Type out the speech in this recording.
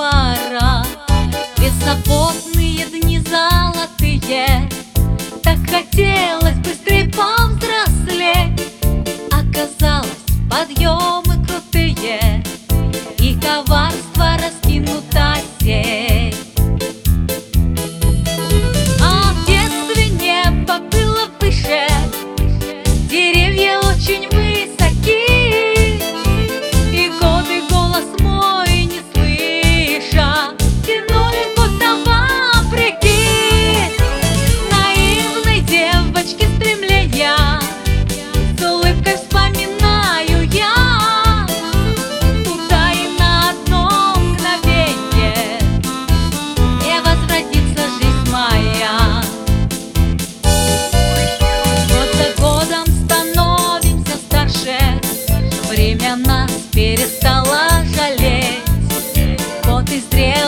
пора. Беззаботные дни золотые, так хотелось быстрей повзрослеть. Оказалось, подъемы крутые и коварство раскинута сеть. А в детстве небо было выше, деревья очень высоки, и годы голос мой не слыша тянули будто вопреки. Наивной девочке стремления с улыбкой вспоминаю я, куда и на одно мгновенье не возвратится жизнь моя. Год за годом становимся старше, время нас перестало жалеть. Вот и зрелость